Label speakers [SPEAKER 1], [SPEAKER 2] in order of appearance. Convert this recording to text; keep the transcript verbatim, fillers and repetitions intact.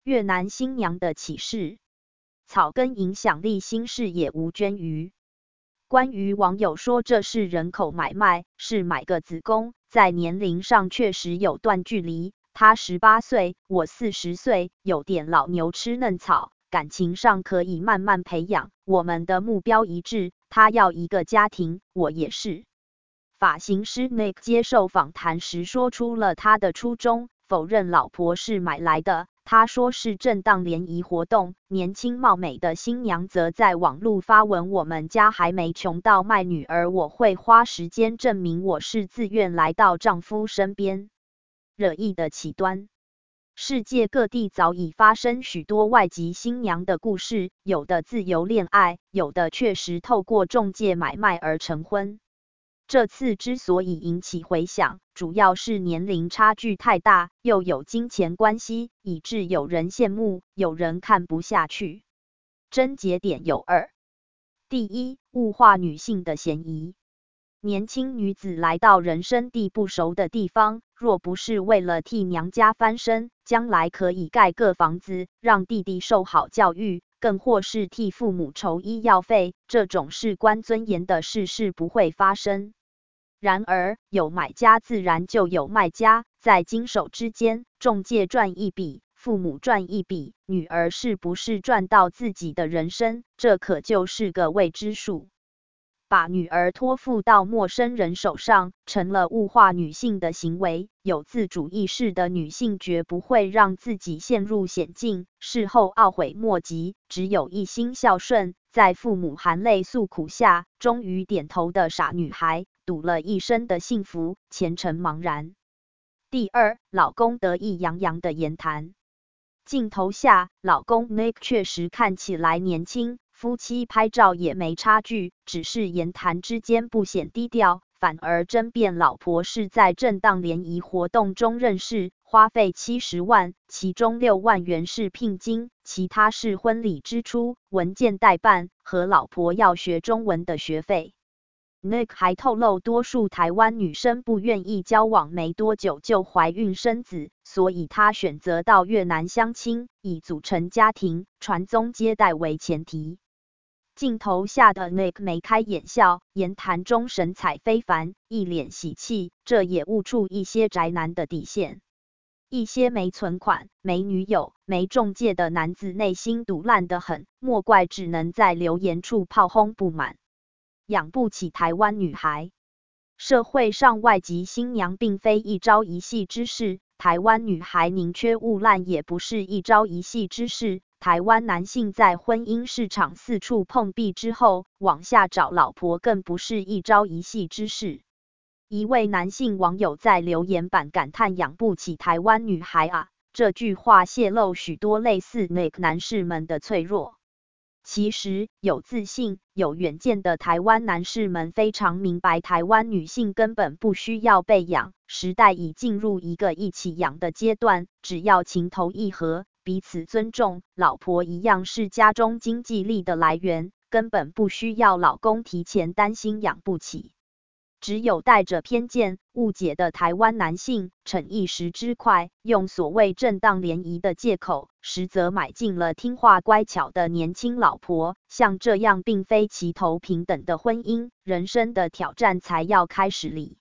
[SPEAKER 1] 越南新娘的启示，草根影响力新视野吴娟瑜。关于网友说这是人口买卖，是买个子宫，在年龄上确实有段距离。他十八岁，我四十岁，有点老牛吃嫩草，感情上可以慢慢培养。我们的目标一致，他要一个家庭，我也是。发型师 Nick 接受访谈时说出了他的初衷，否认老婆是买来的。他说是正当联谊活动，年轻貌美的新娘则在网络发文，我们家还没穷到卖女儿，我会花时间证明我是自愿来到丈夫身边。惹议的起端，世界各地早已发生许多外籍新娘的故事，有的自由恋爱，有的确实透过中介买卖而成婚。这次之所以引起回响，主要是年龄差距太大，又有金钱关系，以致有人羡慕，有人看不下去。症结点有二：第一，物化女性的嫌疑。年轻女子来到人生地不熟的地方，若不是为了替娘家翻身，将来可以盖个房子，让弟弟受好教育，更或是替父母筹医药费，这种事关尊严的事是不会发生。然而，有买家自然就有卖家，在经手之间，中介赚一笔，父母赚一笔，女儿是不是赚到自己的人生，这可就是个未知数。把女儿托付到陌生人手上，成了物化女性的行为。有自主意识的女性绝不会让自己陷入险境，事后懊悔莫及，只有一心孝顺，在父母含泪诉苦下，终于点头的傻女孩，赌了一生的幸福，前程茫然。第二，老公得意洋洋的言谈。镜头下，老公 Nick 确实看起来年轻，夫妻拍照也没差距，只是言谈之间不显低调，反而争辩老婆是在正当联谊活动中认识，花费七十万，其中六万元是聘金，其他是婚礼支出、文件代办和老婆要学中文的学费。Nick 还透露，多数台湾女生不愿意交往没多久就怀孕生子，所以他选择到越南相亲，以组成家庭、传宗接代为前提。镜头下的 Nick 眉开眼笑，言谈中神采非凡，一脸喜气，这也悟出一些宅男的底线。一些没存款、没女友、没中介的男子内心毒烂得很，莫怪只能在留言处炮轰不满。养不起台湾女孩。社会上外籍新娘并非一朝一夕之事，台湾女孩宁缺毋滥也不是一朝一夕之事。台湾男性在婚姻市场四处碰壁之后，往下找老婆更不是一朝一夕之事。一位男性网友在留言板感叹养不起台湾女孩啊，这句话泄露许多类似 Nick 男士们的脆弱。其实，有自信、有远见的台湾男士们非常明白，台湾女性根本不需要被养，时代已进入一个一起养的阶段，只要情投意合，彼此尊重，老婆一样是家中经济力的来源，根本不需要老公提前担心养不起。只有带着偏见、误解的台湾男性，逞一时之快，用所谓正当联谊的借口，实则买进了听话乖巧的年轻老婆。像这样并非齐头平等的婚姻，人生的挑战才要开始哩。